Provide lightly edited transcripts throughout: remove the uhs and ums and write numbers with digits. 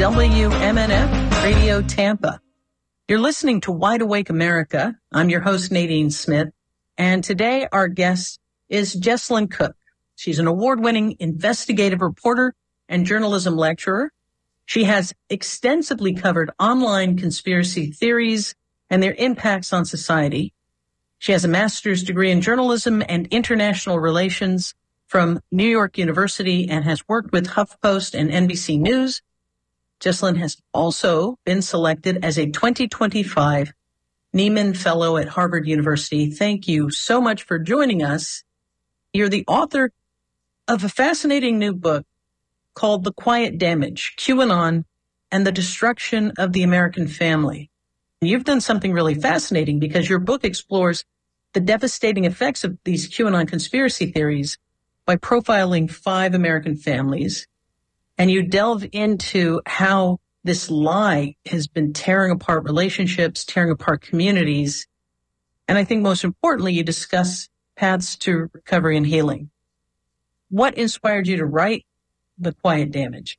WMNF Radio Tampa. You're listening to Wide Awake America. I'm your host, Nadine Smith. And today our guest is Jessalyn Cook. She's an award-winning investigative reporter and journalism lecturer. She has extensively covered online conspiracy theories and their impacts on society. She has a master's degree in journalism and international relations from New York University and has worked with HuffPost and NBC News. Jessalyn has also been selected as a 2025 Nieman Fellow at Harvard University. Thank you so much for joining us. You're the author of a fascinating new book called The Quiet Damage, QAnon and the Destruction of the American Family. You've done something really fascinating because your book explores the devastating effects of these QAnon conspiracy theories by profiling 5 American families. And you delve into how this lie has been tearing apart relationships, tearing apart communities. And I think most importantly, you discuss paths to recovery and healing. What inspired you to write The Quiet Damage?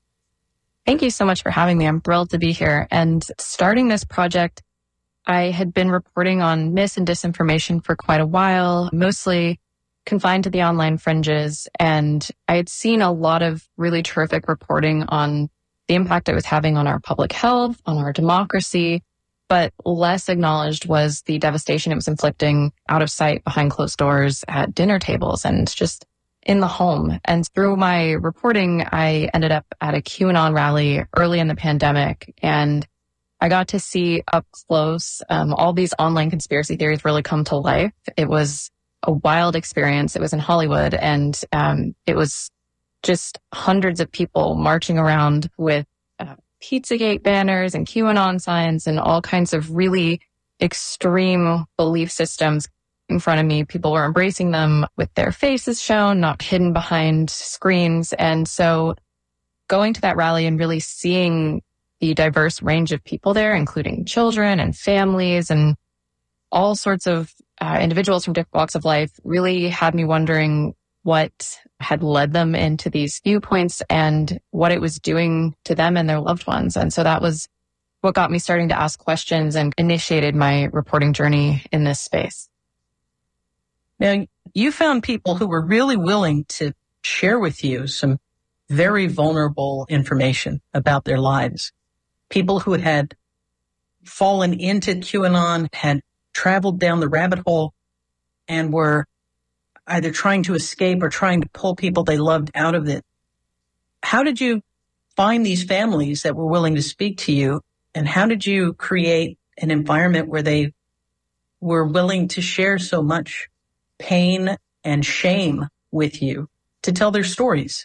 Thank you so much for having me. I'm thrilled to be here. And starting this project, I had been reporting on mis and disinformation for quite a while, mostly confined to the online fringes. And I had seen a lot of really terrific reporting on the impact it was having on our public health, on our democracy, but less acknowledged was the devastation it was inflicting out of sight behind closed doors at dinner tables and just in the home. And through my reporting, I ended up at a QAnon rally early in the pandemic, and I got to see up close all these online conspiracy theories really come to life. It was a wild experience. It was in Hollywood, and it was just hundreds of people marching around with Pizzagate banners and QAnon signs and all kinds of really extreme belief systems in front of me. People were embracing them with their faces shown, not hidden behind screens. And so going to that rally and really seeing the diverse range of people there, including children and families and all sorts of individuals from different walks of life, really had me wondering what had led them into these viewpoints and what it was doing to them and their loved ones. And so that was what got me starting to ask questions and initiated my reporting journey in this space. Now, you found people who were really willing to share with you some very vulnerable information about their lives. People who had fallen into QAnon, had traveled down the rabbit hole, and were either trying to escape or trying to pull people they loved out of it. How did you find these families that were willing to speak to you? And how did you create an environment where they were willing to share so much pain and shame with you to tell their stories?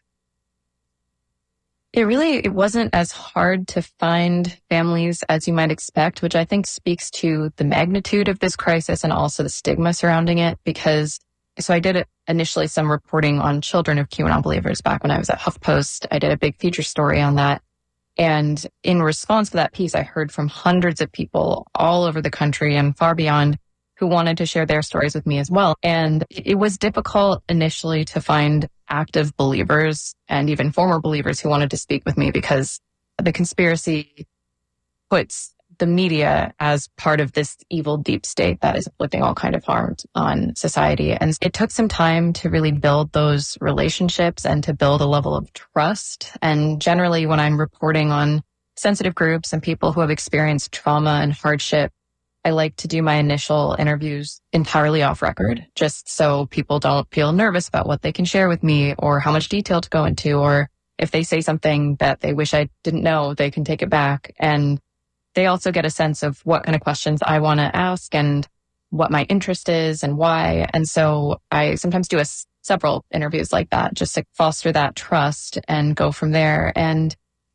It wasn't as hard to find families as you might expect, which I think speaks to the magnitude of this crisis and also the stigma surrounding it. So I did initially some reporting on children of QAnon believers back when I was at HuffPost. I did a big feature story on that. And in response to that piece, I heard from hundreds of people all over the country and far beyond who wanted to share their stories with me as well. And it was difficult initially to find active believers and even former believers who wanted to speak with me because the conspiracy puts the media as part of this evil deep state that is inflicting all kind of harm on society. And it took some time to really build those relationships and to build a level of trust. And generally, when I'm reporting on sensitive groups and people who have experienced trauma and hardship, I like to do my initial interviews entirely off record, just so people don't feel nervous about what they can share with me or how much detail to go into, or if they say something that they wish I didn't know, they can take it back. And they also get a sense of what kind of questions I want to ask and what my interest is and why. And so I sometimes do several interviews like that just to foster that trust and go from there. And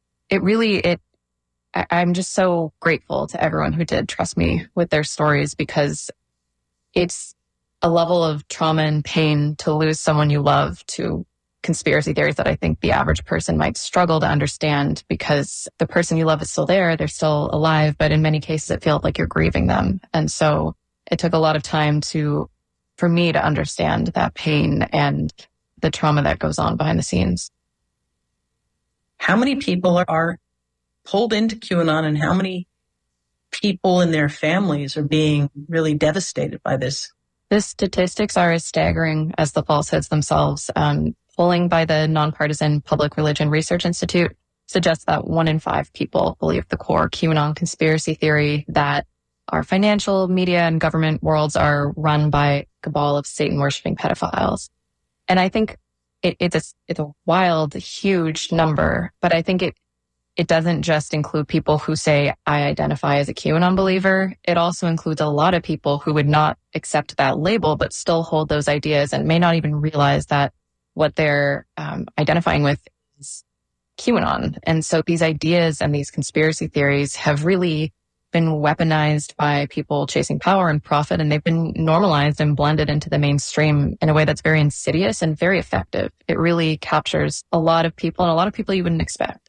I'm just so grateful to everyone who did trust me with their stories, because it's a level of trauma and pain to lose someone you love to conspiracy theories that I think the average person might struggle to understand, because the person you love is still there, they're still alive, but in many cases it feels like you're grieving them. And so it took a lot of time for me to understand that pain and the trauma that goes on behind the scenes. How many people are pulled into QAnon and how many people and their families are being really devastated by this? The statistics are as staggering as the falsehoods themselves. Polling by the Nonpartisan Public Religion Research Institute suggests that 1 in 5 people believe the core QAnon conspiracy theory that our financial, media, and government worlds are run by a cabal of Satan-worshipping pedophiles. And I think it's a wild, huge number, but I think it doesn't just include people who say, I identify as a QAnon believer. It also includes a lot of people who would not accept that label, but still hold those ideas and may not even realize that what they're identifying with is QAnon. And so these ideas and these conspiracy theories have really been weaponized by people chasing power and profit, and they've been normalized and blended into the mainstream in a way that's very insidious and very effective. It really captures a lot of people and a lot of people you wouldn't expect.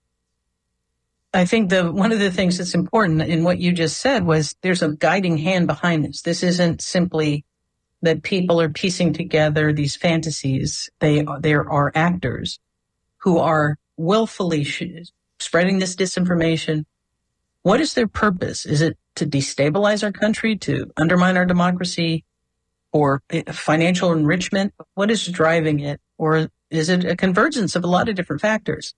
I think one of the things that's important in what you just said was there's a guiding hand behind this. This isn't simply that people are piecing together these fantasies. There are actors who are willfully spreading this disinformation. What is their purpose? Is it to destabilize our country, to undermine our democracy, or financial enrichment? What is driving it? Or is it a convergence of a lot of different factors?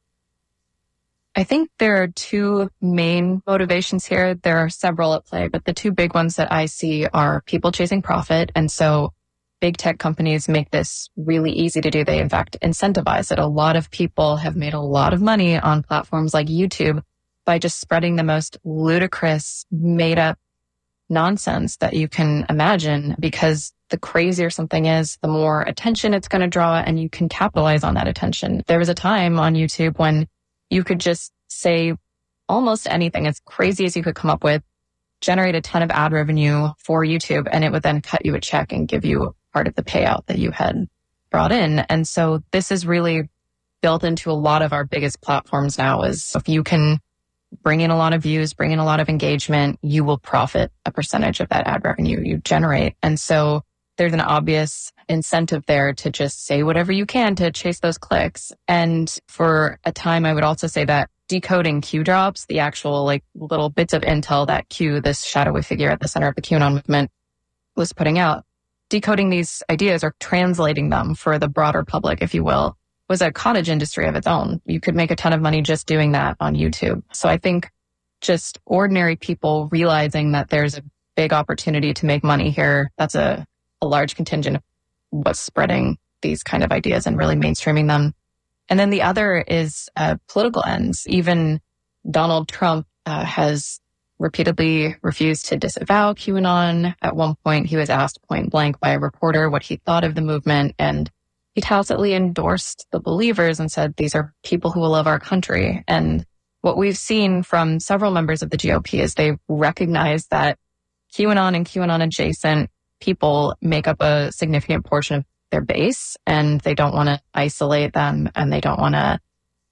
I think there are two main motivations here. There are several at play, but the two big ones that I see are people chasing profit. And so big tech companies make this really easy to do. They, in fact, incentivize it. A lot of people have made a lot of money on platforms like YouTube by just spreading the most ludicrous, made-up nonsense that you can imagine, because the crazier something is, the more attention it's going to draw, and you can capitalize on that attention. There was a time on YouTube when you could just say almost anything, as crazy as you could come up with, generate a ton of ad revenue for YouTube, and it would then cut you a check and give you part of the payout that you had brought in. And so this is really built into a lot of our biggest platforms now, is if you can bring in a lot of views, bring in a lot of engagement, you will profit a percentage of that ad revenue you generate. And so there's an obvious incentive there to just say whatever you can to chase those clicks. And for a time, I would also say that decoding Q drops, the actual like little bits of intel that Q, this shadowy figure at the center of the QAnon movement, was putting out, decoding these ideas or translating them for the broader public, if you will, was a cottage industry of its own. You could make a ton of money just doing that on YouTube. So I think just ordinary people realizing that there's a big opportunity to make money here, that's a large contingent of what's spreading these kind of ideas and really mainstreaming them. And then the other is political ends. Even Donald Trump has repeatedly refused to disavow QAnon. At one point, he was asked point blank by a reporter what he thought of the movement, and he tacitly endorsed the believers and said, these are people who will love our country. And what we've seen from several members of the GOP is they recognize that QAnon and QAnon adjacent people make up a significant portion of their base, and they don't want to isolate them and they don't want to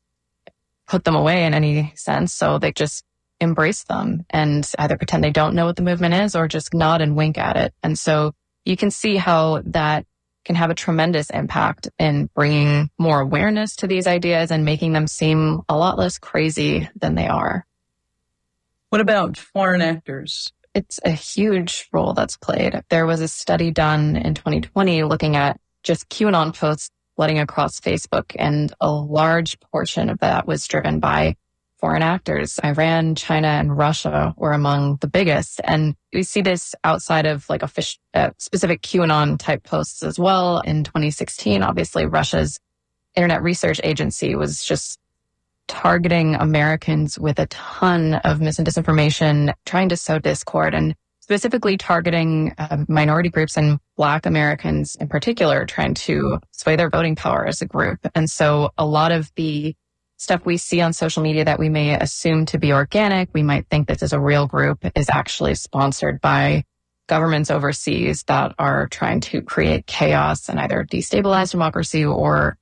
put them away in any sense. So they just embrace them and either pretend they don't know what the movement is or just nod and wink at it. And so you can see how that can have a tremendous impact in bringing more awareness to these ideas and making them seem a lot less crazy than they are. What about foreign actors? It's a huge role that's played. There was a study done in 2020 looking at just QAnon posts flooding across Facebook, and a large portion of that was driven by foreign actors. Iran, China, and Russia were among the biggest. And we see this outside of like specific QAnon type posts as well. In 2016, obviously, Russia's Internet Research Agency was just targeting Americans with a ton of mis and disinformation, trying to sow discord, and specifically targeting minority groups and Black Americans in particular, trying to sway their voting power as a group. And so a lot of the stuff we see on social media that we may assume to be organic, we might think this is a real group, is actually sponsored by governments overseas that are trying to create chaos and either destabilize democracy or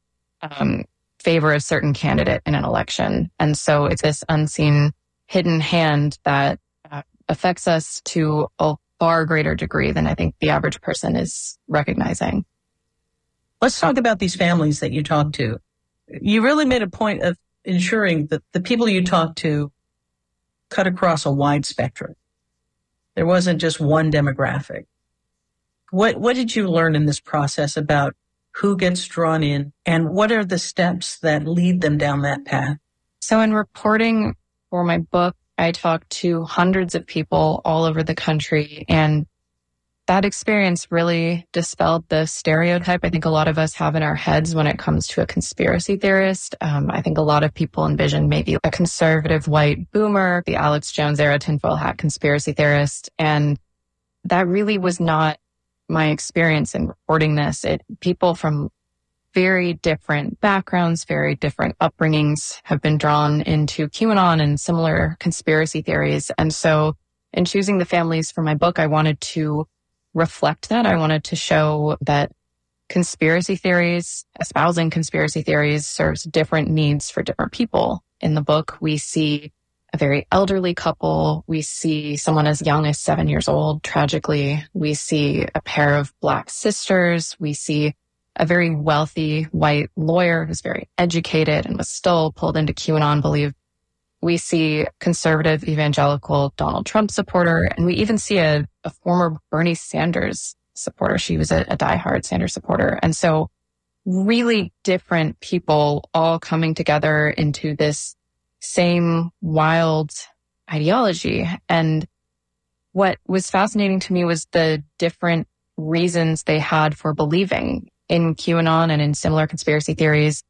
favor a certain candidate in an election. And so it's this unseen hidden hand that affects us to a far greater degree than I think the average person is recognizing. Let's talk about these families that you talked to. You really made a point of ensuring that the people you talk to cut across a wide spectrum. There wasn't just one demographic. What did you learn in this process about who gets drawn in, and what are the steps that lead them down that path? So in reporting for my book, I talked to hundreds of people all over the country, and that experience really dispelled the stereotype I think a lot of us have in our heads when it comes to a conspiracy theorist. I think a lot of people envision maybe a conservative white boomer, the Alex Jones era tinfoil hat conspiracy theorist. And that really was not my experience in reporting this. People from very different backgrounds, very different upbringings have been drawn into QAnon and similar conspiracy theories. And so in choosing the families for my book, I wanted to reflect that. I wanted to show that conspiracy theories, espousing conspiracy theories, serves different needs for different people. In the book, we see a very elderly couple. We see someone as young as 7 years old, tragically. We see a pair of Black sisters. We see a very wealthy white lawyer who's very educated and was still pulled into QAnon belief. We see conservative evangelical Donald Trump supporter, and we even see a former Bernie Sanders supporter. She was a diehard Sanders supporter. And so really different people all coming together into this same wild ideology. And what was fascinating to me was the different reasons they had for believing in QAnon and in similar conspiracy theories.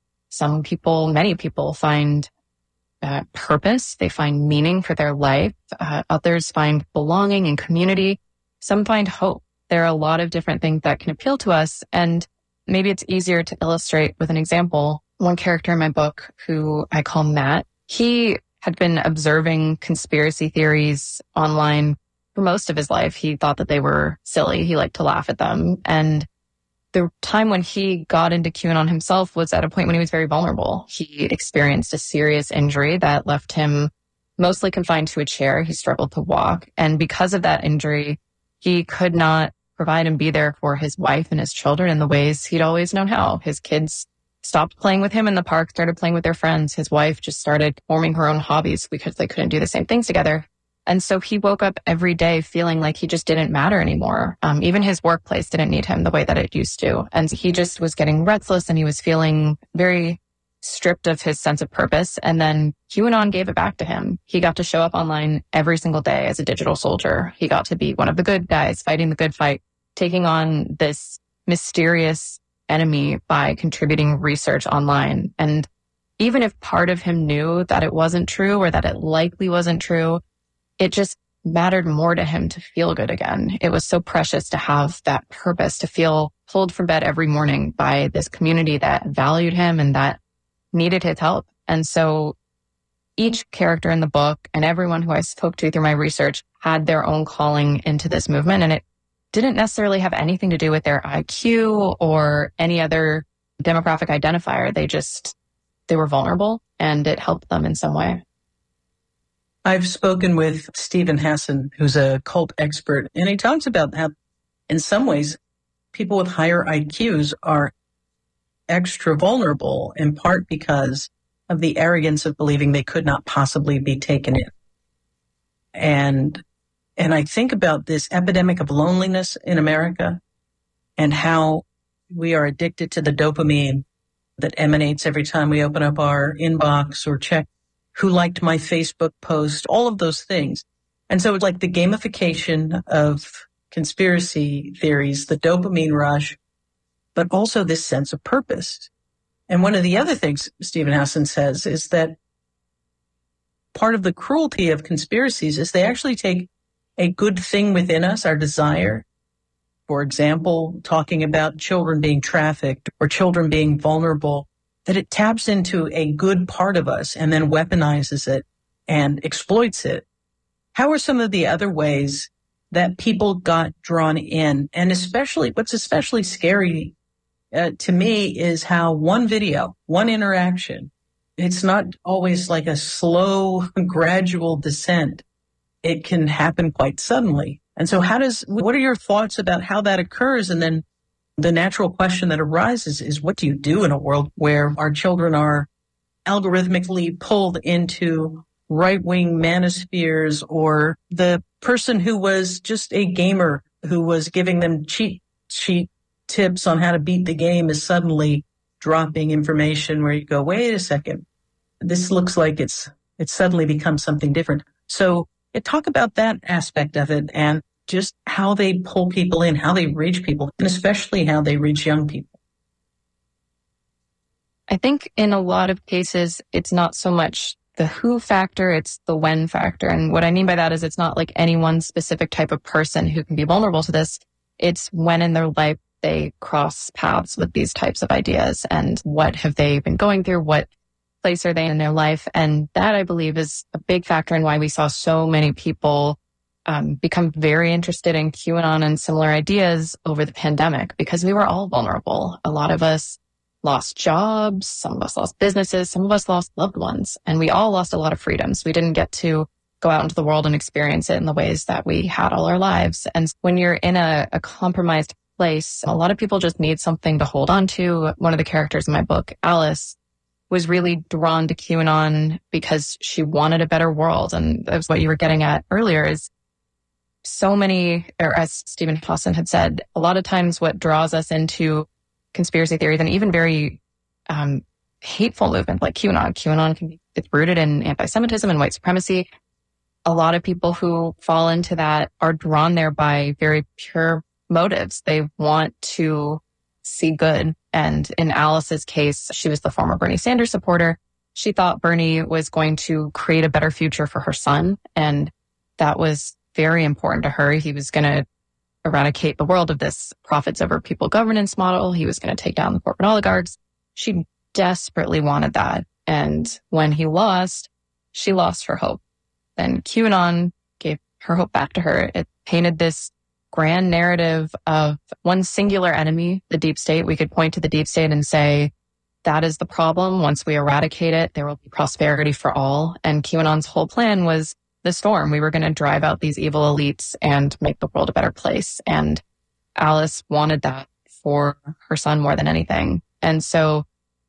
Many people find purpose. They find meaning for their life. Others find belonging and community. Some find hope. There are a lot of different things that can appeal to us. And maybe it's easier to illustrate with an example. One character in my book, who I call Matt, he had been observing conspiracy theories online for most of his life. He thought that they were silly. He liked to laugh at them. And the time when he got into QAnon himself was at a point when he was very vulnerable. He experienced a serious injury that left him mostly confined to a chair. He struggled to walk. And because of that injury, he could not provide and be there for his wife and his children in the ways he'd always known how. His kids stopped playing with him in the park, started playing with their friends. His wife just started forming her own hobbies because they couldn't do the same things together. And so he woke up every day feeling like he just didn't matter anymore. Even his workplace didn't need him the way that it used to. And he just was getting restless and he was feeling very stripped of his sense of purpose. And then QAnon gave it back to him. He got to show up online every single day as a digital soldier. He got to be one of the good guys fighting the good fight, taking on this mysterious enemy by contributing research online. And even if part of him knew that it wasn't true or that it likely wasn't true, it just mattered more to him to feel good again. It was so precious to have that purpose, to feel pulled from bed every morning by this community that valued him and that needed his help. And so each character in the book and everyone who I spoke to through my research had their own calling into this movement. And it didn't necessarily have anything to do with their IQ or any other demographic identifier. They were vulnerable and it helped them in some way. I've spoken with Steven Hassan, who's a cult expert, and he talks about how, in some ways, people with higher IQs are extra vulnerable, in part because of the arrogance of believing they could not possibly be taken in. And I think about this epidemic of loneliness in America and how we are addicted to the dopamine that emanates every time we open up our inbox or check who liked my Facebook post, all of those things. And so it's like the gamification of conspiracy theories, the dopamine rush, but also this sense of purpose. And one of the other things Steven Hassan says is that part of the cruelty of conspiracies is they actually take a good thing within us, our desire. For example, talking about children being trafficked or children being vulnerable, that it taps into a good part of us and then weaponizes it and exploits it. How are some of the other ways that people got drawn in? And what's especially scary to me is how one video, one interaction, it's not always like a slow, gradual descent. It can happen quite suddenly. And so what are your thoughts about how that occurs? And then the natural question that arises is, what do you do in a world where our children are algorithmically pulled into right-wing manospheres, or the person who was just a gamer who was giving them cheat sheet tips on how to beat the game is suddenly dropping information where you go, wait a second, this looks like it's suddenly become something different. So talk about that aspect of it and just how they pull people in, how they reach people, and especially how they reach young people. I think in a lot of cases, it's not so much the who factor, it's the when factor. And what I mean by that is it's not like any one specific type of person who can be vulnerable to this. It's when in their life they cross paths with these types of ideas and what have they been going through, what place are they in their life. And that, I believe, is a big factor in why we saw so many people become very interested in QAnon and similar ideas over the pandemic, because we were all vulnerable. A lot of us lost jobs, some of us lost businesses, some of us lost loved ones, and we all lost a lot of freedoms. We didn't get to go out into the world and experience it in the ways that we had all our lives. And when you're in a compromised place, a lot of people just need something to hold on to. One of the characters in my book, Alice, was really drawn to QAnon because she wanted a better world. And that was what you were getting at earlier, is so many, or as Stephen Hassan had said, a lot of times what draws us into conspiracy theories and even very hateful movement like QAnon can be, it's rooted in anti-Semitism and white supremacy. A lot of people who fall into that are drawn there by very pure motives. They want to see good. And in Alice's case, she was the former Bernie Sanders supporter. She thought Bernie was going to create a better future for her son. And that was very important to her. He was going to eradicate the world of this profits over people governance model. He was going to take down the corporate oligarchs. She desperately wanted that. And when he lost, she lost her hope. Then QAnon gave her hope back to her. It painted this grand narrative of one singular enemy, the deep state. We could point to the deep state and say, that is the problem. Once we eradicate it, there will be prosperity for all. And QAnon's whole plan was the storm. We were going to drive out these evil elites and make the world a better place. And Alice wanted that for her son more than anything. And so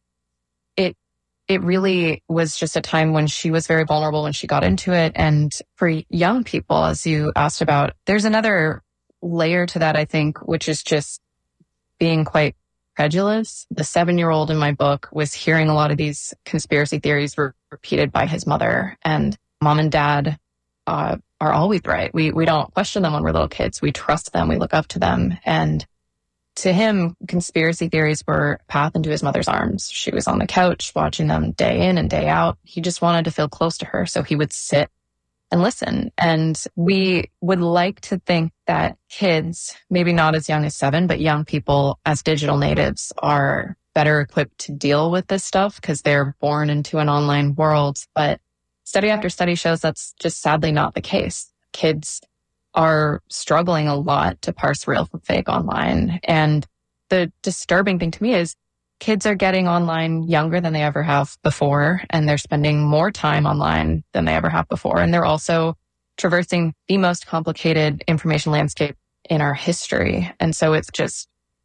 it really was just a time when she was very vulnerable when she got into it. And for young people, as you asked about, there's another layer to that, I think, which is just being quite credulous. The 7-year-old in my book was hearing a lot of these conspiracy theories repeated by his mother, and mom and dad are always right. We don't question them when we're little kids. We trust them. We look up to them. And to him, conspiracy theories were a path into his mother's arms. She was on the couch watching them day in and day out. He just wanted to feel close to her. So he would sit and listen. And we would like to think that kids, maybe not as young as 7, but young people as digital natives are better equipped to deal with this stuff because they're born into an online world. But study after study shows that's just sadly not the case. Kids are struggling a lot to parse real from fake online. And the disturbing thing to me is kids are getting online younger than they ever have before, and they're spending more time online than they ever have before. And they're also traversing the most complicated information landscape in our history. And so it's just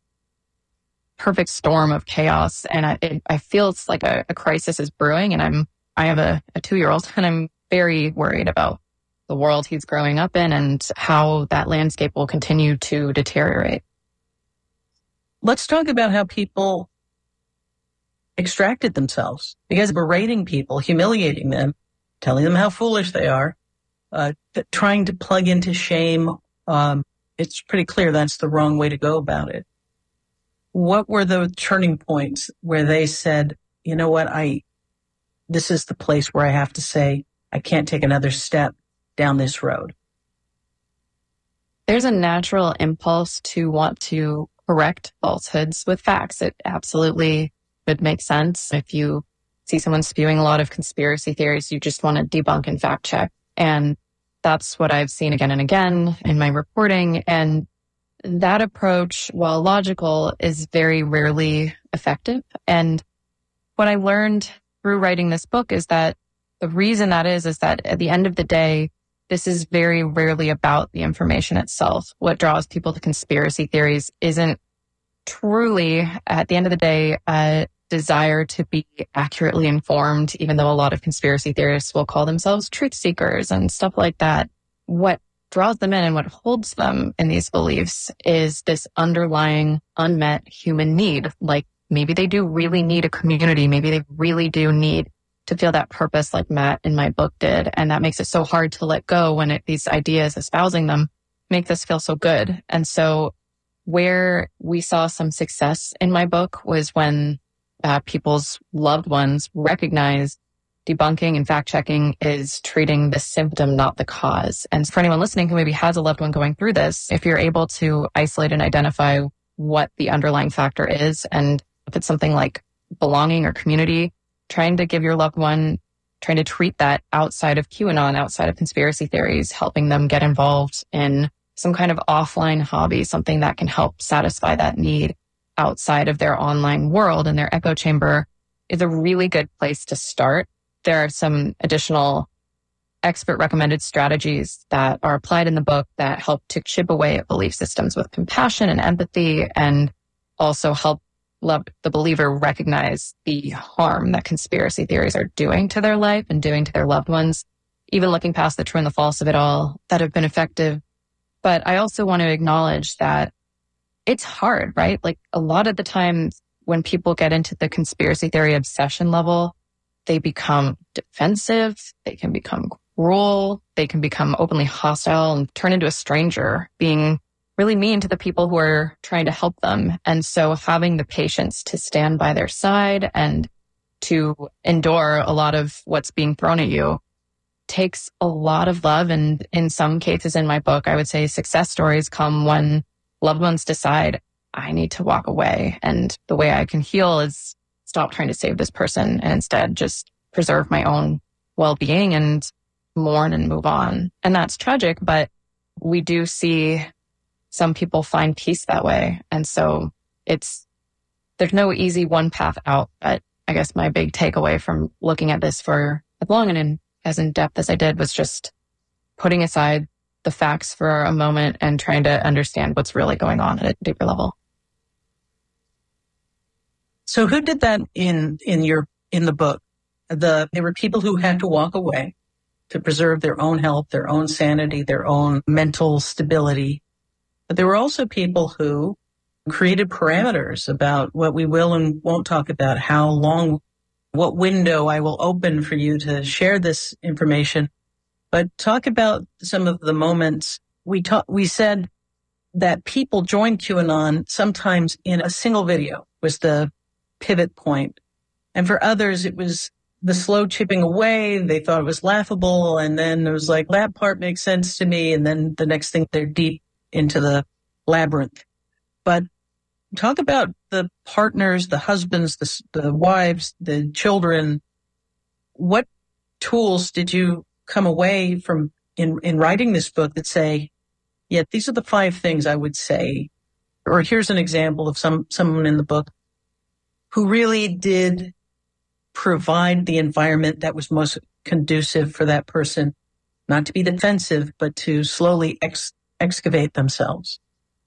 perfect storm of chaos. And I feel it's like a crisis is brewing, and I have a 2-year-old, and I'm very worried about the world he's growing up in and how that landscape will continue to deteriorate. Let's talk about how people extracted themselves, because berating people, humiliating them, telling them how foolish they are, trying to plug into shame. It's pretty clear that's the wrong way to go about it. What were the turning points where they said, you know what, this is the place where I have to say, I can't take another step down this road? There's a natural impulse to want to correct falsehoods with facts. It absolutely would make sense. If you see someone spewing a lot of conspiracy theories, you just want to debunk and fact check. And that's what I've seen again and again in my reporting. And that approach, while logical, is very rarely effective. And what I learned through writing this book is that the reason that is that at the end of the day, this is very rarely about the information itself. What draws people to conspiracy theories isn't truly, at the end of the day, a desire to be accurately informed, even though a lot of conspiracy theorists will call themselves truth seekers and stuff like that. What draws them in and what holds them in these beliefs is this underlying unmet human need. Like maybe they do really need a community. Maybe they really do need to feel that purpose like Matt in my book did. And that makes it so hard to let go when these ideas espousing them make this feel so good. And so where we saw some success in my book was when people's loved ones recognize debunking and fact checking is treating the symptom, not the cause. And for anyone listening who maybe has a loved one going through this, if you're able to isolate and identify what the underlying factor is, and if it's something like belonging or community, trying to give your loved one, trying to treat that outside of QAnon, outside of conspiracy theories, helping them get involved in some kind of offline hobby, something that can help satisfy that need outside of their online world and their echo chamber is a really good place to start. There are some additional expert recommended strategies that are applied in the book that help to chip away at belief systems with compassion and empathy, and also help the believer recognize the harm that conspiracy theories are doing to their life and doing to their loved ones, even looking past the true and the false of it all, that have been effective. But I also want to acknowledge that it's hard, right? Like a lot of the time when people get into the conspiracy theory obsession level, they become defensive, they can become cruel, they can become openly hostile and turn into a stranger, being really mean to the people who are trying to help them. And so having the patience to stand by their side and to endure a lot of what's being thrown at you takes a lot of love. And in some cases in my book, I would say success stories come when loved ones decide, I need to walk away. And the way I can heal is stop trying to save this person and instead just preserve my own well-being and mourn and move on. And that's tragic, but we do see some people find peace that way. And so there's no easy one path out. But I guess my big takeaway from looking at this for as long and as in depth as I did was just putting aside the facts for a moment and trying to understand what's really going on at a deeper level. So who did that in the book? There were people who had to walk away to preserve their own health, their own sanity, their own mental stability. But there were also people who created parameters about what we will and won't talk about, how long, what window I will open for you to share this information. But talk about some of the moments. We said that people joined QAnon sometimes in a single video was the pivot point. And for others, it was the slow chipping away. They thought it was laughable. And then it was like, that part makes sense to me. And then the next thing, they're deep into the labyrinth. But talk about the partners, the husbands, the wives, the children. What tools did you come away from in writing this book that say, yeah, these are the 5 things I would say? Or here's an example of someone in the book who really did provide the environment that was most conducive for that person, not to be defensive, but to slowly excavate themselves.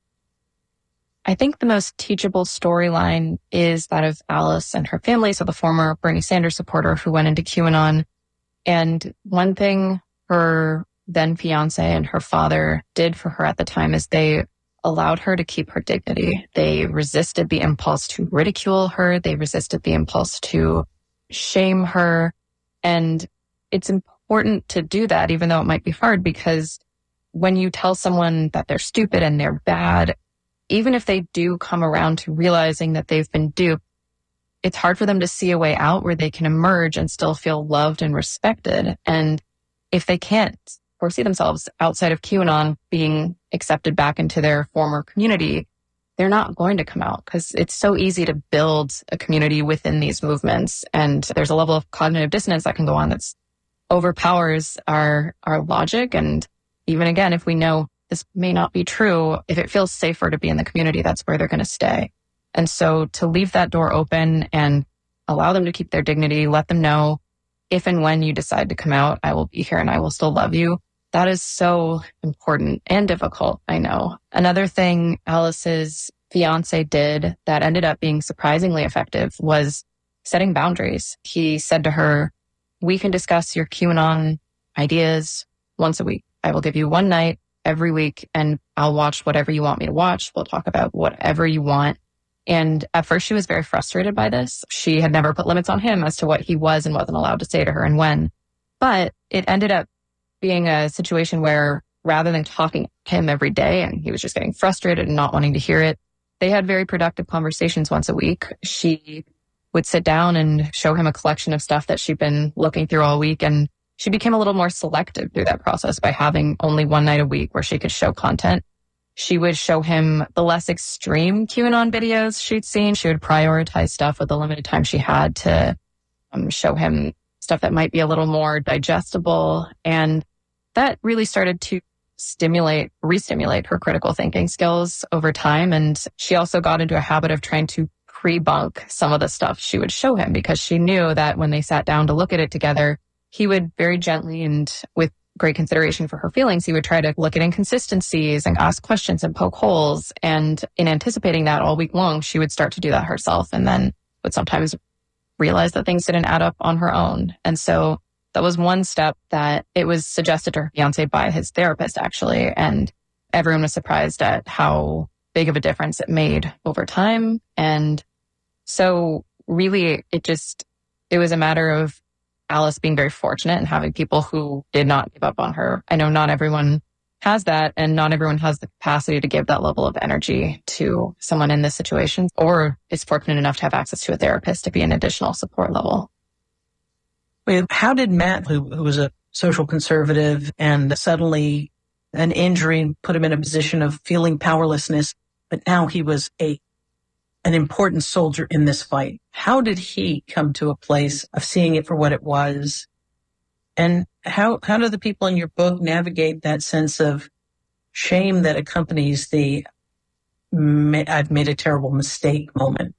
I think the most teachable storyline is that of Alice and her family, so the former Bernie Sanders supporter who went into QAnon. And one thing her then fiance and her father did for her at the time is they allowed her to keep her dignity. They resisted the impulse to ridicule her. They resisted the impulse to shame her. And it's important to do that, even though it might be hard, because when you tell someone that they're stupid and they're bad, even if they do come around to realizing that they've been duped, it's hard for them to see a way out where they can emerge and still feel loved and respected. And if they can't foresee themselves outside of QAnon being accepted back into their former community, they're not going to come out, because it's so easy to build a community within these movements. And there's a level of cognitive dissonance that can go on that overpowers our logic. And even again, if we know this may not be true, if it feels safer to be in the community, that's where they're going to stay. And so to leave that door open and allow them to keep their dignity, let them know if and when you decide to come out, I will be here and I will still love you. That is so important and difficult, I know. Another thing Alice's fiance did that ended up being surprisingly effective was setting boundaries. He said to her, we can discuss your QAnon ideas once a week. I will give you one night every week and I'll watch whatever you want me to watch. We'll talk about whatever you want. And at first she was very frustrated by this. She had never put limits on him as to what he was and wasn't allowed to say to her and when. But it ended up being a situation where rather than talking to him every day and he was just getting frustrated and not wanting to hear it, they had very productive conversations once a week. She would sit down and show him a collection of stuff that she'd been looking through all week. And she became a little more selective through that process by having only one night a week where she could show content. She would show him the less extreme QAnon videos she'd seen. She would prioritize stuff with the limited time she had to show him stuff that might be a little more digestible. And that really started to re-stimulate her critical thinking skills over time. And she also got into a habit of trying to pre-bunk some of the stuff she would show him because she knew that when they sat down to look at it together, he would very gently and with great consideration for her feelings, he would try to look at inconsistencies and ask questions and poke holes. And in anticipating that all week long, she would start to do that herself and then would sometimes realize that things didn't add up on her own. And so that was one step that it was suggested to her fiance by his therapist, actually. And everyone was surprised at how big of a difference it made over time. And so really it was a matter of Alice being very fortunate and having people who did not give up on her. I know not everyone has that and not everyone has the capacity to give that level of energy to someone in this situation or is fortunate enough to have access to a therapist to be an additional support level. How did Matt, who was a social conservative and suddenly an injury put him in a position of feeling powerlessness, but now he was an important soldier in this fight. How did he come to a place of seeing it for what it was? And how do the people in your book navigate that sense of shame that accompanies the I've made a terrible mistake moment?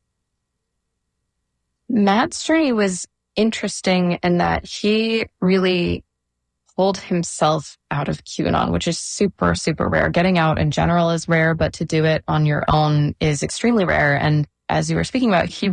Matt's journey was interesting in that he really pulled himself out of QAnon, which is super, super rare. Getting out in general is rare, but to do it on your own is extremely rare. And as you were speaking about, he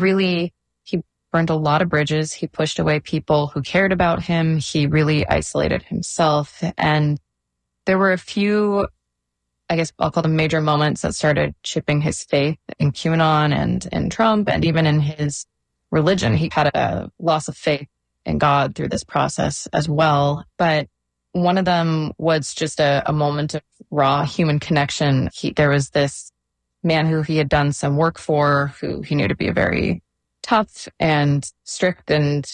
burned a lot of bridges. He pushed away people who cared about him. He really isolated himself. And there were a few, I guess I'll call them major moments that started chipping his faith in QAnon and in Trump and even in his religion. He had a loss of faith in God through this process as well. But one of them was just a moment of raw human connection. There was this man who he had done some work for, who he knew to be a very tough and strict and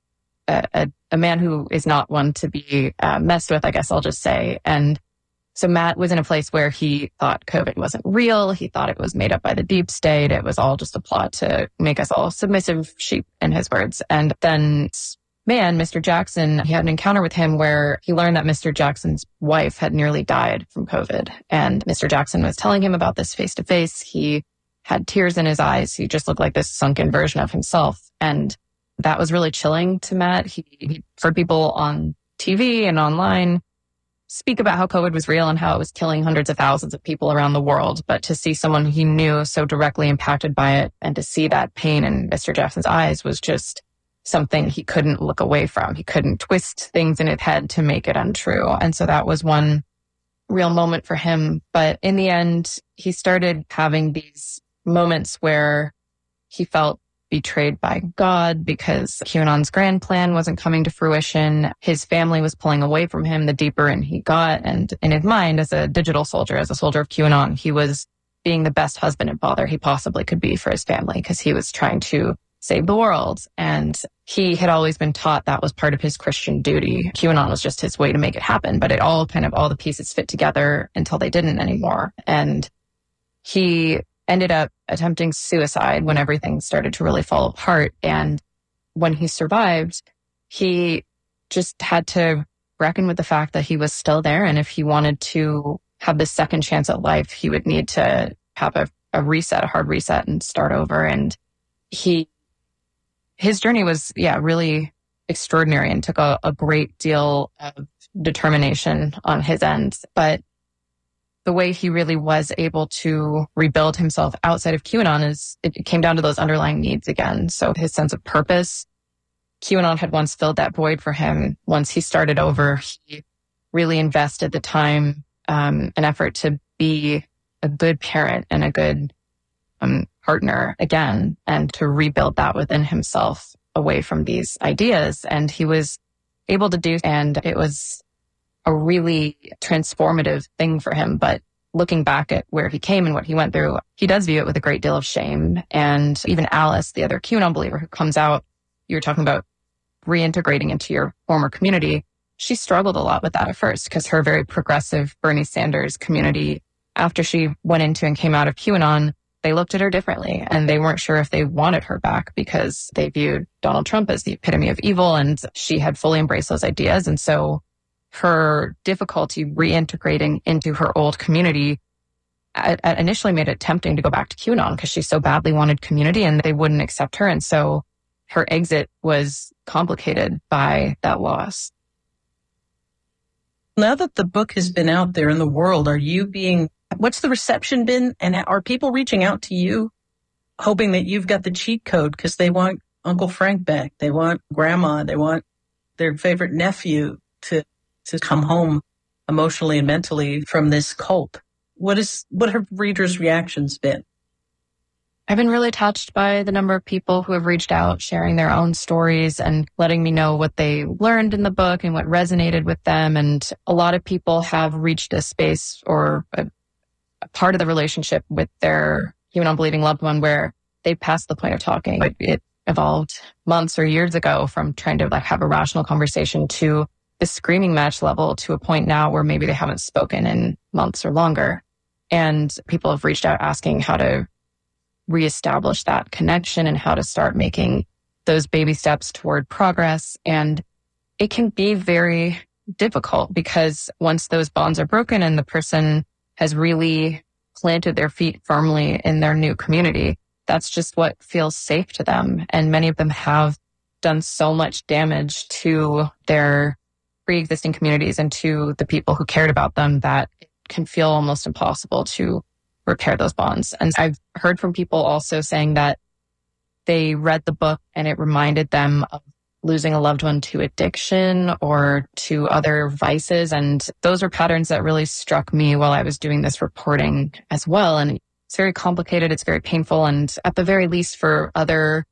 a man who is not one to be messed with, I guess I'll just say. And so Matt was in a place where he thought COVID wasn't real. He thought it was made up by the deep state. It was all just a plot to make us all submissive sheep, in his words. And then man, Mr. Jackson, he had an encounter with him where he learned that Mr. Jackson's wife had nearly died from COVID. And Mr. Jackson was telling him about this face to face. He had tears in his eyes. He just looked like this sunken version of himself. And that was really chilling to Matt. He heard people on TV and online speak about how COVID was real and how it was killing hundreds of thousands of people around the world. But to see someone he knew so directly impacted by it and to see that pain in Mr. Jackson's eyes was just something he couldn't look away from. He couldn't twist things in his head to make it untrue. And so that was one real moment for him. But in the end, he started having these moments where he felt betrayed by God because QAnon's grand plan wasn't coming to fruition. His family was pulling away from him the deeper in he got. And in his mind, as a digital soldier, as a soldier of QAnon, he was being the best husband and father he possibly could be for his family because he was trying to save the world. And he had always been taught that was part of his Christian duty. QAnon was just his way to make it happen, but all the pieces fit together until they didn't anymore. And he ended up attempting suicide when everything started to really fall apart. And when he survived, he just had to reckon with the fact that he was still there. And if he wanted to have this second chance at life, he would need to have a hard reset and start over. And his journey was, really extraordinary and took a great deal of determination on his end. But the way he really was able to rebuild himself outside of QAnon is it came down to those underlying needs again. So his sense of purpose, QAnon had once filled that void for him. Once he started over, he really invested the time and effort to be a good parent and a good partner again, and to rebuild that within himself away from these ideas. And he was able to do, and it was a really transformative thing for him. But looking back at where he came and what he went through, he does view it with a great deal of shame. And even Alice, the other QAnon believer who comes out, you were talking about reintegrating into your former community. She struggled a lot with that at first because her very progressive Bernie Sanders community, after she went into and came out of QAnon, they looked at her differently and they weren't sure if they wanted her back because they viewed Donald Trump as the epitome of evil, and she had fully embraced those ideas. And so her difficulty reintegrating into her old community initially made it tempting to go back to QAnon because she so badly wanted community and they wouldn't accept her. And so her exit was complicated by that loss. Now that the book has been out there in the world, what's the reception been? And are people reaching out to you hoping that you've got the cheat code because they want Uncle Frank back? They want grandma. They want their favorite nephew to come home emotionally and mentally from this cult. What have readers' reactions been? I've been really touched by the number of people who have reached out, sharing their own stories and letting me know what they learned in the book and what resonated with them. And a lot of people have reached a space or a part of the relationship with their QAnon believing loved one where they passed the point of talking. It evolved months or years ago from trying to have a rational conversation to the screaming match level to a point now where maybe they haven't spoken in months or longer. And people have reached out asking how to reestablish that connection and how to start making those baby steps toward progress. And it can be very difficult because once those bonds are broken and the person has really planted their feet firmly in their new community, that's just what feels safe to them. And many of them have done so much damage to their pre-existing communities and to the people who cared about them that it can feel almost impossible to repair those bonds. And I've heard from people also saying that they read the book and it reminded them of losing a loved one to addiction or to other vices. And those are patterns that really struck me while I was doing this reporting as well. And it's very complicated. It's very painful. And at the very least for other,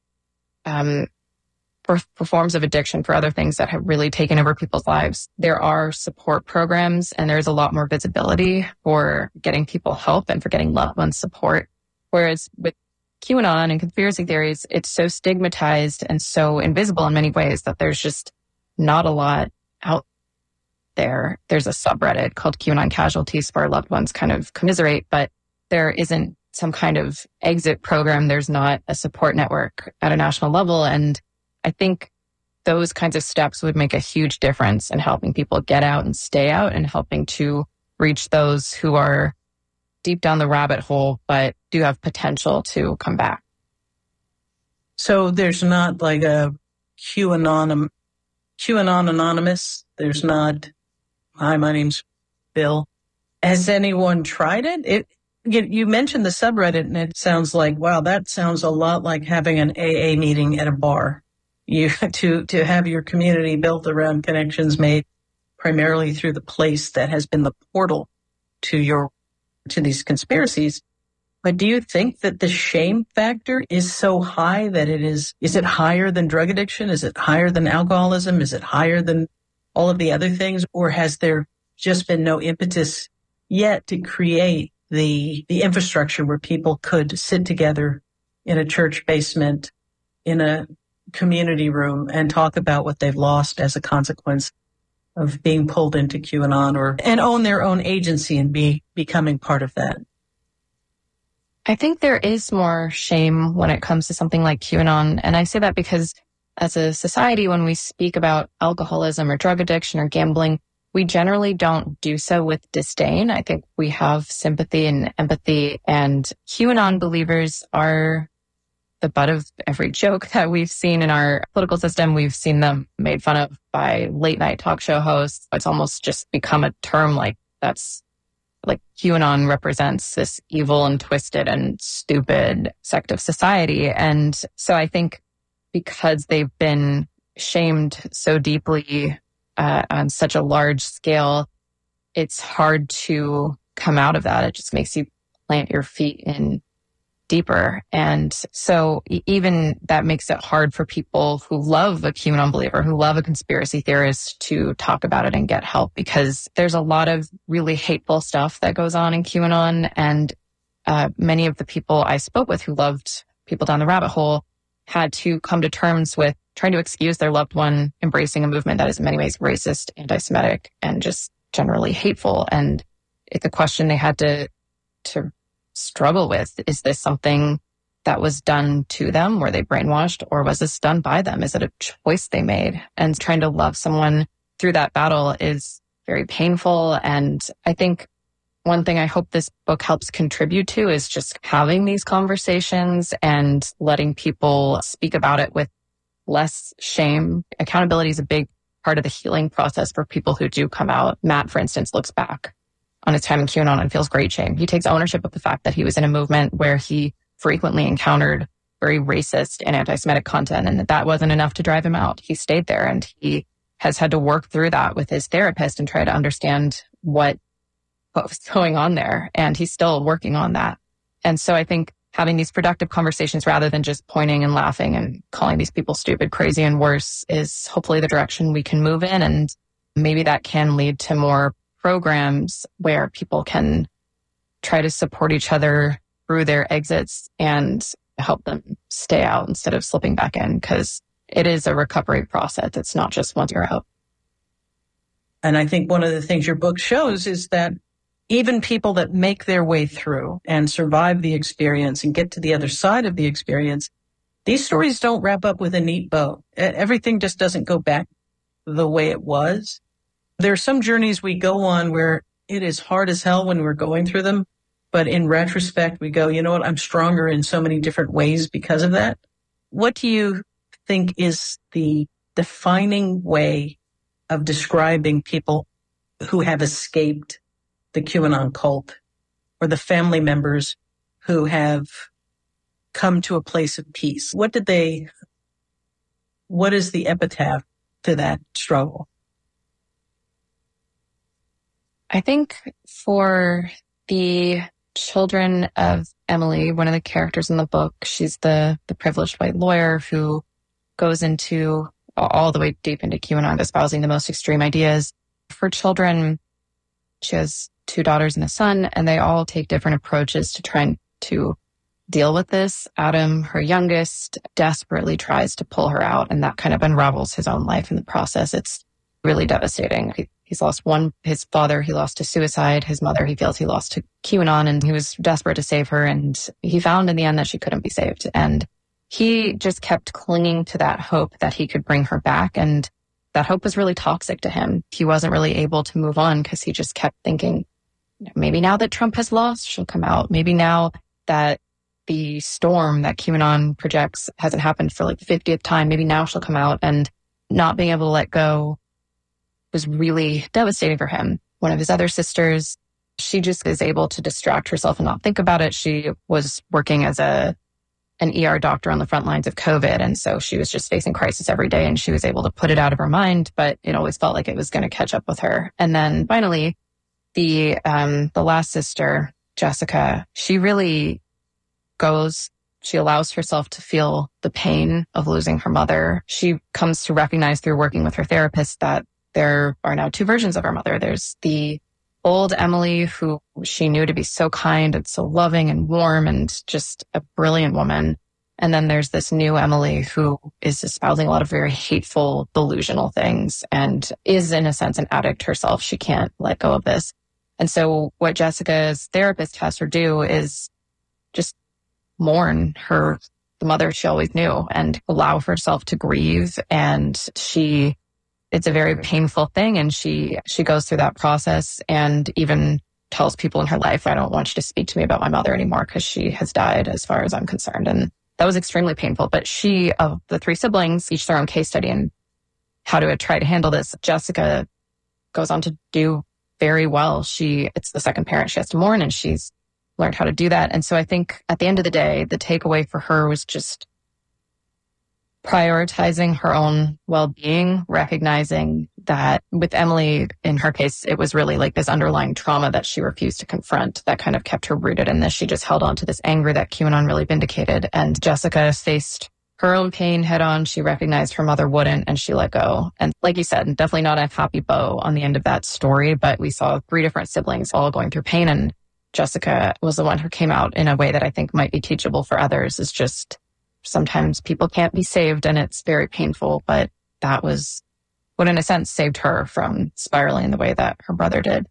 for forms of addiction, for other things that have really taken over people's lives, there are support programs and there's a lot more visibility for getting people help and for getting loved ones support. Whereas with QAnon and conspiracy theories, it's so stigmatized and so invisible in many ways that there's just not a lot out there. There's a subreddit called QAnon Casualties where loved ones kind of commiserate, but there isn't some kind of exit program. There's not a support network at a national level. And I think those kinds of steps would make a huge difference in helping people get out and stay out and helping to reach those who are deep down the rabbit hole, but do have potential to come back. So there's not like a QAnon Anonymous. There's not, hi, my name's Bill. Has anyone tried it? You mentioned the subreddit and it sounds like, wow, that sounds a lot like having an AA meeting at a bar. To have your community built around connections made primarily through the place that has been the portal to these conspiracies. But do you think that the shame factor is so high that is it higher than drug addiction? Is it higher than alcoholism? Is it higher than all of the other things? Or has there just been no impetus yet to create the infrastructure where people could sit together in a church basement, in a community room and talk about what they've lost as a consequence of being pulled into QAnon and own their own agency and becoming part of that? I think there is more shame when it comes to something like QAnon. And I say that because as a society, when we speak about alcoholism or drug addiction or gambling, we generally don't do so with disdain. I think we have sympathy and empathy, and QAnon believers are the butt of every joke that we've seen in our political system. We've seen them made fun of by late night talk show hosts. It's almost just become a term like that's like QAnon represents this evil and twisted and stupid sect of society. And so I think because they've been shamed so deeply on such a large scale, it's hard to come out of that. It just makes you plant your feet in deeper. And so even that makes it hard for people who love a QAnon believer, who love a conspiracy theorist, to talk about it and get help, because there's a lot of really hateful stuff that goes on in QAnon. And many of the people I spoke with who loved people down the rabbit hole had to come to terms with trying to excuse their loved one embracing a movement that is in many ways racist, anti-Semitic, and just generally hateful. And it's a question they had to struggle with. Is this something that was done to them? Were they brainwashed, or was this done by them? Is it a choice they made? And trying to love someone through that battle is very painful. And I think one thing I hope this book helps contribute to is just having these conversations and letting people speak about it with less shame. Accountability is a big part of the healing process for people who do come out. Matt, for instance, looks back on his time in QAnon and feels great shame. He takes ownership of the fact that he was in a movement where he frequently encountered very racist and anti-Semitic content, and that wasn't enough to drive him out. He stayed there, and he has had to work through that with his therapist and try to understand what was going on there. And he's still working on that. And so I think having these productive conversations rather than just pointing and laughing and calling these people stupid, crazy, and worse is hopefully the direction we can move in. And maybe that can lead to more programs where people can try to support each other through their exits and help them stay out instead of slipping back in, because it is a recovery process. It's not just once you're out. And I think one of the things your book shows is that even people that make their way through and survive the experience and get to the other side of the experience, these stories don't wrap up with a neat bow. Everything just doesn't go back the way it was. There are some journeys we go on where it is hard as hell when we're going through them. But in retrospect, we go, you know what? I'm stronger in so many different ways because of that. What do you think is the defining way of describing people who have escaped the QAnon cult, or the family members who have come to a place of peace? What is the epitaph to that struggle? I think for the children of Emily, one of the characters in the book, she's the privileged white lawyer who goes into all the way deep into QAnon, espousing the most extreme ideas. For children, she has 2 daughters and a son, and they all take different approaches to trying to deal with this. Adam, her youngest, desperately tries to pull her out, and that kind of unravels his own life in the process. It's really devastating. He's lost his father, he lost to suicide. His mother, he feels he lost to QAnon, and he was desperate to save her. And he found in the end that she couldn't be saved. And he just kept clinging to that hope that he could bring her back. And that hope was really toxic to him. He wasn't really able to move on because he just kept thinking, maybe now that Trump has lost, she'll come out. Maybe now that the storm that QAnon projects hasn't happened for like the 50th time, maybe now she'll come out. And not being able to let go was really devastating for him. One of his other sisters, she just is able to distract herself and not think about it. She was working as an ER doctor on the front lines of COVID. And so she was just facing crisis every day, and she was able to put it out of her mind, but it always felt like it was going to catch up with her. And then finally, the last sister, Jessica, she really she allows herself to feel the pain of losing her mother. She comes to recognize through working with her therapist that there are now 2 versions of her mother. There's the old Emily, who she knew to be so kind and so loving and warm and just a brilliant woman. And then there's this new Emily who is espousing a lot of very hateful, delusional things and is, in a sense, an addict herself. She can't let go of this. And so what Jessica's therapist has her do is just mourn the mother she always knew, and allow herself to grieve. And it's a very painful thing. And she goes through that process and even tells people in her life, I don't want you to speak to me about my mother anymore because she has died as far as I'm concerned. And that was extremely painful. But of the 3 siblings, each their own case study and how to try to handle this. Jessica goes on to do very well. It's the second parent she has to mourn, and she's learned how to do that. And so I think at the end of the day, the takeaway for her was just prioritizing her own well-being, recognizing that with Emily, in her case, it was really like this underlying trauma that she refused to confront that kind of kept her rooted in this. She just held on to this anger that QAnon really vindicated. And Jessica faced her own pain head on. She recognized her mother wouldn't, and she let go. And like you said, definitely not a happy bow on the end of that story, but we saw 3 different siblings all going through pain. And Jessica was the one who came out in a way that I think might be teachable for others. Is just sometimes people can't be saved, and it's very painful, but that was what in a sense saved her from spiraling the way that her brother did.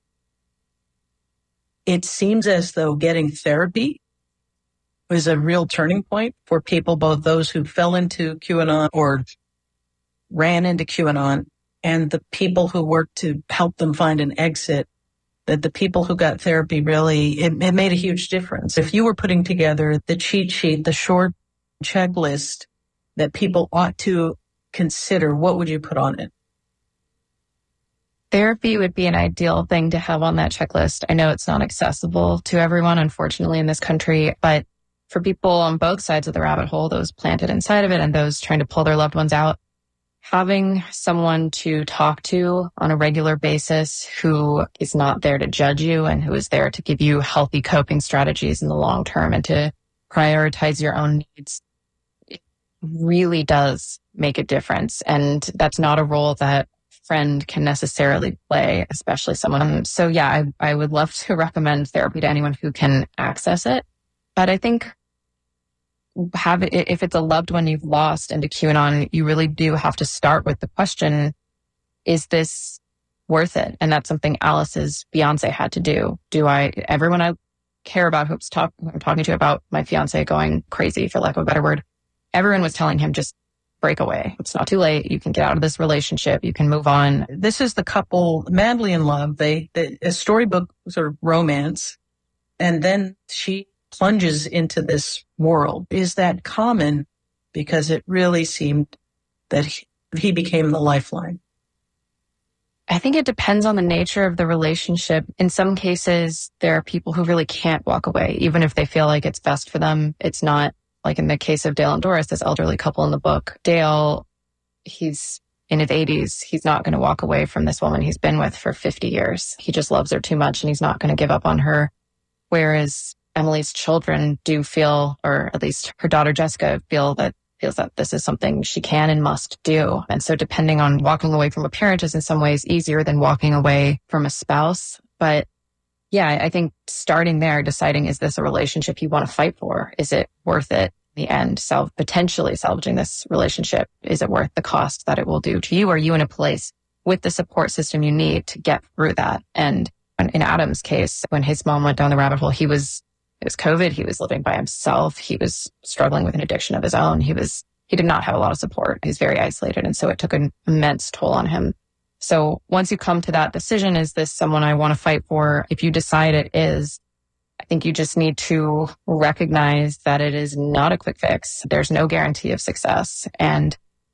It seems as though getting therapy was a real turning point for people, both those who fell into QAnon or ran into QAnon and the people who worked to help them find an exit. That the people who got therapy really, it made a huge difference. If you were putting together the cheat sheet, the short checklist that people ought to consider, what would you put on it? Therapy would be an ideal thing to have on that checklist. I know it's not accessible to everyone, unfortunately, in this country, but for people on both sides of the rabbit hole, those planted inside of it and those trying to pull their loved ones out, having someone to talk to on a regular basis who is not there to judge you and who is there to give you healthy coping strategies in the long term and to prioritize your own needs, it really does make a difference. And that's not a role that friend can necessarily play, especially someone. So yeah, I would love to recommend therapy to anyone who can access it. But I think if it's a loved one you've lost into QAnon, you really do have to start with the question, is this worth it? And that's something Alice's fiance had to do. Everyone I care about who I'm talking to about my fiance going crazy, for lack of a better word, everyone was telling him, just break away. It's not too late. You can get out of this relationship. You can move on. This is the couple madly in love. A storybook sort of romance. And then she plunges into this world. Is that common? Because it really seemed that he became the lifeline. I think it depends on the nature of the relationship. In some cases, there are people who really can't walk away, even if they feel like it's best for them. It's not like in the case of Dale and Doris, this elderly couple in the book. Dale, he's in his 80s. He's not going to walk away from this woman he's been with for 50 years. He just loves her too much and he's not going to give up on her. Whereas Emily's children do feel, or at least her daughter Jessica feels that this is something she can and must do. And so depending on walking away from a parent is in some ways easier than walking away from a spouse. But yeah, I think starting there, deciding, is this a relationship you want to fight for? Is it worth it in the end? Potentially salvaging this relationship, is it worth the cost that it will do to you? Are you in a place with the support system you need to get through that? And in Adam's case, when his mom went down the rabbit hole, it was COVID. He was living by himself. He was struggling with an addiction of his own. He did not have a lot of support. He's very isolated. And so it took an immense toll on him. So once you come to that decision, is this someone I want to fight for? If you decide it is, I think you just need to recognize that it is not a quick fix. There's no guarantee of success. And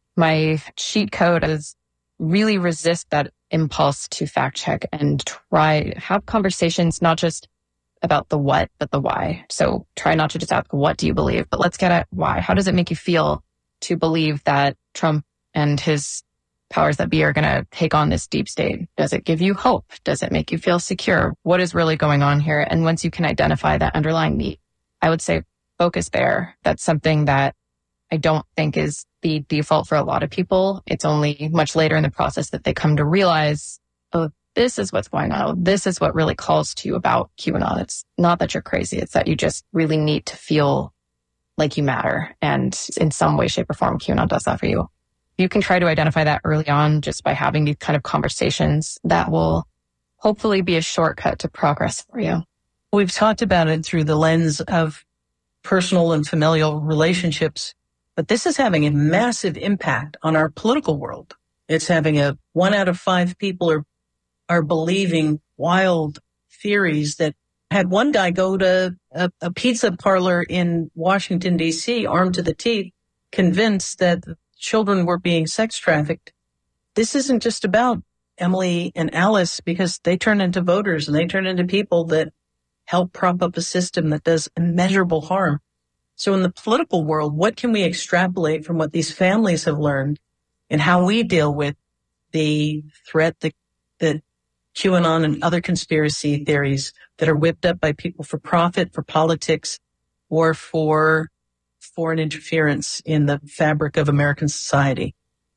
my cheat code is really resist that impulse to fact check and have conversations, not just about the what, but the why. So try not to just ask, what do you believe? But let's get at why. How does it make you feel to believe that Trump and his powers that be are going to take on this deep state? Does it give you hope? Does it make you feel secure? What is really going on here? And once you can identify that underlying need, I would say focus there. That's something that I don't think is the default for a lot of people. It's only much later in the process that they come to realize, oh, this is what's going on. This is what really calls to you about QAnon. It's not that you're crazy. It's that you just really need to feel like you matter. And in some way, shape, or form, QAnon does that for you. You can try to identify that early on just by having these kind of conversations that will hopefully be a shortcut to progress for you. We've talked about it through the lens of personal and familial relationships, but this is having a massive impact on our political world. It's having 1 out of 5 people are believing wild theories that had one guy go to a pizza parlor in Washington, D.C., armed to the teeth, convinced that children were being sex trafficked. This isn't just about Emily and Alice because they turn into voters and they turn into people that help prop up a system that does immeasurable harm. So in the political world, what can we extrapolate from what these families have learned and how we deal with the threat that QAnon and other conspiracy theories that are whipped up by people for profit, for politics, or for foreign interference in the fabric of American society?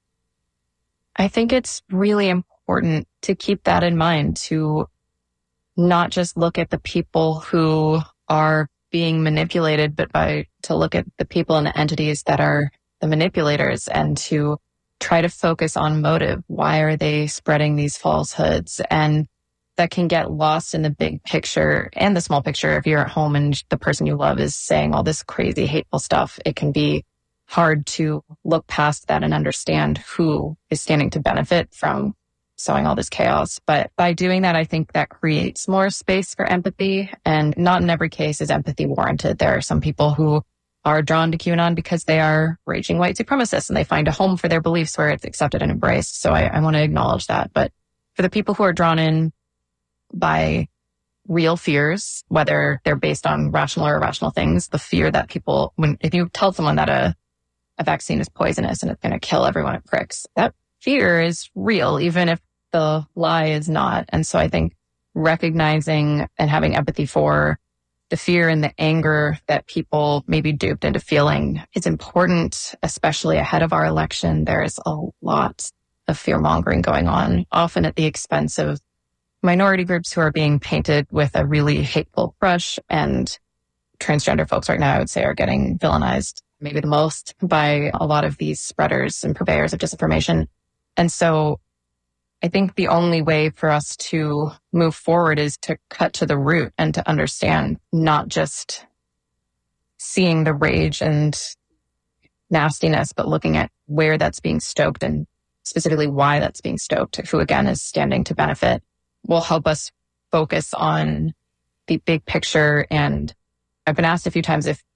I think it's really important to keep that in mind, to not just look at the people who are being manipulated, but to look at the people and the entities that are the manipulators and to try to focus on motive. Why are they spreading these falsehoods? And that can get lost in the big picture and the small picture. If you're at home and the person you love is saying all this crazy, hateful stuff, it can be hard to look past that and understand who is standing to benefit from sowing all this chaos. But by doing that, I think that creates more space for empathy. And not in every case is empathy warranted. There are some people who are drawn to QAnon because they are raging white supremacists and they find a home for their beliefs where it's accepted and embraced. So I want to acknowledge that. But for the people who are drawn in by real fears, whether they're based on rational or irrational things, the fear that people, if you tell someone that a vaccine is poisonous and it's going to kill everyone it pricks, that fear is real, even if the lie is not. And so I think recognizing and having empathy for the fear and the anger that people may be duped into feeling is important, especially ahead of our election. There's a lot of fear mongering going on, often at the expense of minority groups who are being painted with a really hateful brush. And transgender folks right now, I would say, are getting villainized maybe the most by a lot of these spreaders and purveyors of disinformation. And so I think the only way for us to move forward is to cut to the root and to understand, not just seeing the rage and nastiness, but looking at where that's being stoked and specifically why that's being stoked, who again is standing to benefit, will help us focus on the big picture. And I've been asked a few times if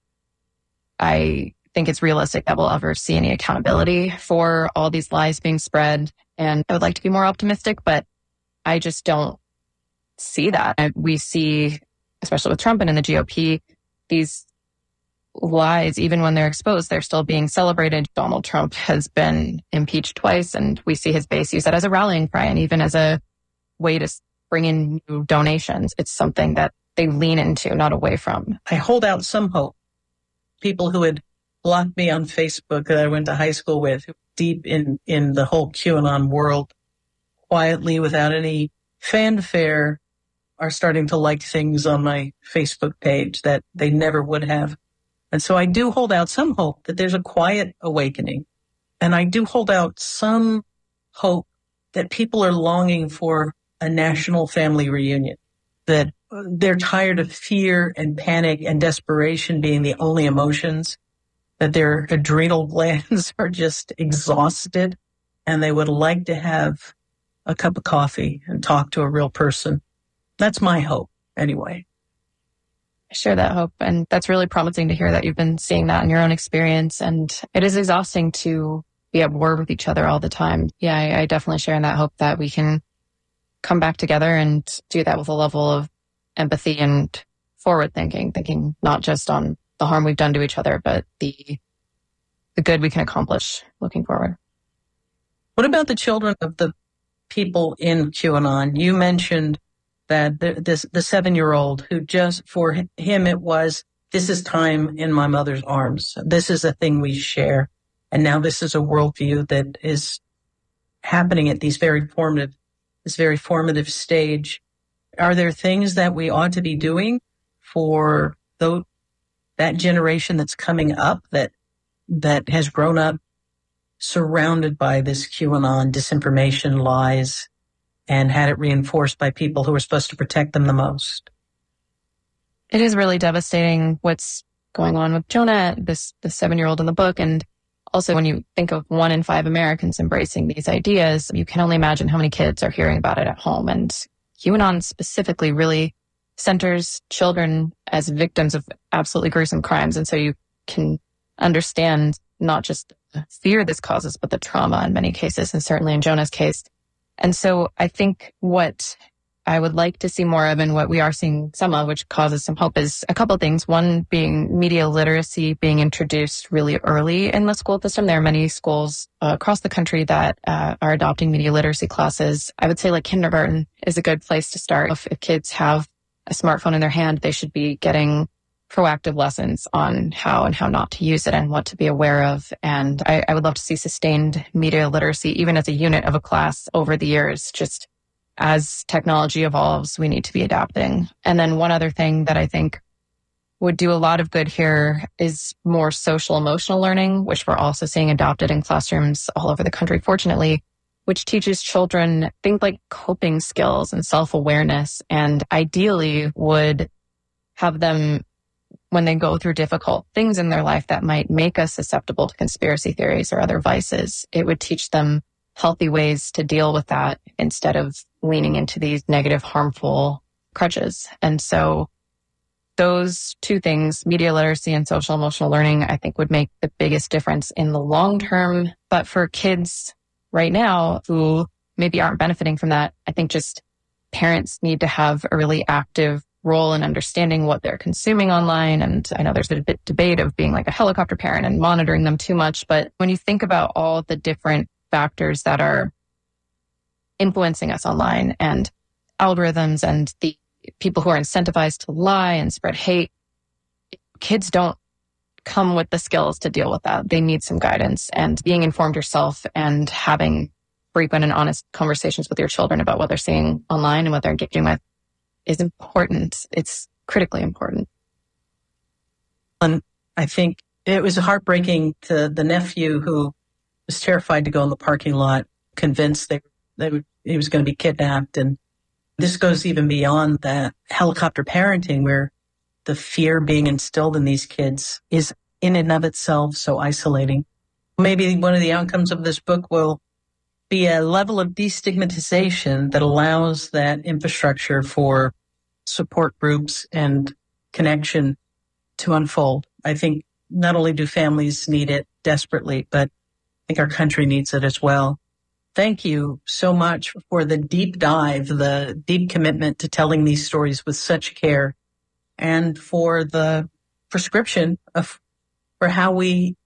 I think it's realistic that we'll ever see any accountability for all these lies being spread. And I would like to be more optimistic, but I just don't see that. We see, especially with Trump and in the GOP, these lies, even when they're exposed, they're still being celebrated. Donald Trump has been impeached twice, and we see his base use that as a rallying cry and even as a way to bring in new donations. It's something that they lean into, not away from. I hold out some hope. People who had blocked me on Facebook that I went to high school with, deep in the whole QAnon world, quietly, without any fanfare, are starting to like things on my Facebook page that they never would have. And so I do hold out some hope that there's a quiet awakening. And I do hold out some hope that people are longing for a national family reunion, that they're tired of fear and panic and desperation being the only emotions, that their adrenal glands are just exhausted, and they would like to have a cup of coffee and talk to a real person. That's my hope, anyway. I share that hope, and that's really promising to hear that you've been seeing that in your own experience. And it is exhausting to be at war with each other all the time. Yeah, I definitely share in that hope that we can come back together and do that with a level of empathy and forward thinking not just on the harm we've done to each other, but the good we can accomplish looking forward. What about the children of the people in QAnon? You mentioned that the 7-year-old who just, for him, it was, this is time in my mother's arms. This is a thing we share. And now this is a worldview that is happening at this very formative stage. Are there things that we ought to be doing for that generation that's coming up that has grown up surrounded by this QAnon disinformation, lies, and had it reinforced by people who are supposed to protect them the most? It is really devastating what's going on with Jonah, the 7-year-old in the book. And also when you think of 1 in 5 Americans embracing these ideas, you can only imagine how many kids are hearing about it at home. And QAnon specifically really centers children as victims of absolutely gruesome crimes. And so you can understand not just the fear this causes, but the trauma in many cases. And certainly in Jonah's case, And so I think what I would like to see more of, and what we are seeing some of, which causes some hope, is a couple of things. One being media literacy being introduced really early in the school system. There are many schools across the country that are adopting media literacy classes. I would say like kindergarten is a good place to start. If kids have a smartphone in their hand, they should be getting proactive lessons on how and how not to use it and what to be aware of. And I would love to see sustained media literacy, even as a unit of a class over the years. Just as technology evolves, we need to be adapting. And then one other thing that I think would do a lot of good here is more social emotional learning, which we're also seeing adopted in classrooms all over the country, fortunately, which teaches children things like coping skills and self-awareness, and ideally would have them, when they go through difficult things in their life that might make us susceptible to conspiracy theories or other vices, it would teach them healthy ways to deal with that instead of leaning into these negative, harmful crutches. And so those two things, media literacy and social emotional learning, I think would make the biggest difference in the long term. But for kids right now who maybe aren't benefiting from that, I think just parents need to have a really active role in understanding what they're consuming online. And I know there's a bit debate of being like a helicopter parent and monitoring them too much. But when you think about all the different factors that are influencing us online and algorithms and the people who are incentivized to lie and spread hate, kids don't come with the skills to deal with that. They need some guidance, and being informed yourself and having frequent and honest conversations with your children about what they're seeing online and what they're engaging with is important. It's critically important. And I think it was heartbreaking to the nephew who was terrified to go in the parking lot, convinced he was going to be kidnapped. And this goes even beyond that helicopter parenting, where the fear being instilled in these kids is in and of itself so isolating. Maybe one of the outcomes of this book will be a level of destigmatization that allows that infrastructure for support groups and connection to unfold. I think not only do families need it desperately, but I think our country needs it as well. Thank you so much for the deep dive, the deep commitment to telling these stories with such care, and for the prescription for how we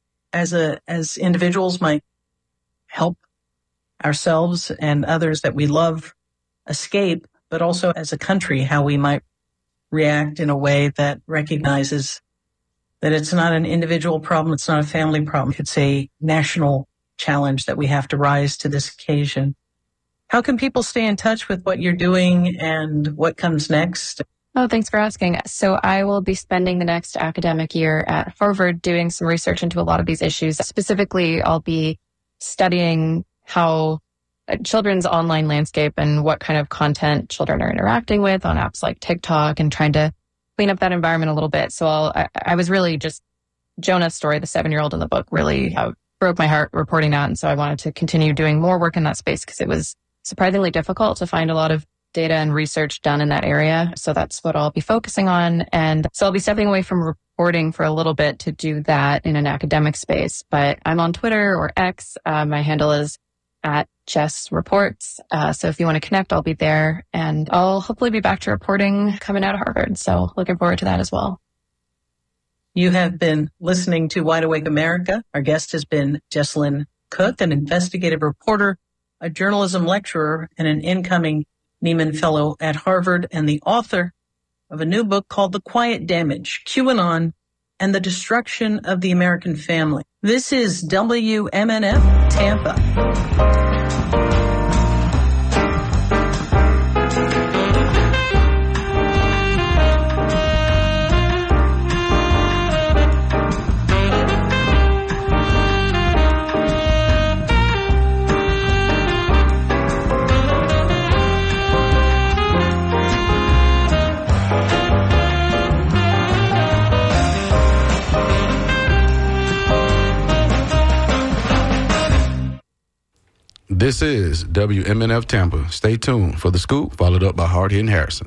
as individuals might help ourselves and others that we love escape, but also as a country, how we might react in a way that recognizes that it's not an individual problem, it's not a family problem, it's a national challenge that we have to rise to this occasion. How can people stay in touch with what you're doing and what comes next? Oh, thanks for asking. So I will be spending the next academic year at Harvard doing some research into a lot of these issues. Specifically, I'll be studying how children's online landscape and what kind of content children are interacting with on apps like TikTok, and trying to clean up that environment a little bit. So I was really just, Jonah's story, the 7-year-old in the book, really broke my heart reporting that. And so I wanted to continue doing more work in that space because it was surprisingly difficult to find a lot of data and research done in that area. So that's what I'll be focusing on. And so I'll be stepping away from reporting for a little bit to do that in an academic space. But I'm on Twitter or X. My handle is @JessReports. So if you want to connect, I'll be there. And I'll hopefully be back to reporting coming out of Harvard. So looking forward to that as well. You have been listening to Wide Awake America. Our guest has been Jesslyn Cook, an investigative reporter, a journalism lecturer, and an incoming Nieman Fellow at Harvard, and the author of a new book called The Quiet Damage, QAnon and the Destruction of the American Family. This is WMNF Tampa. This is WMNF Tampa. Stay tuned for the scoop, followed up by Hard Hitting Harrison.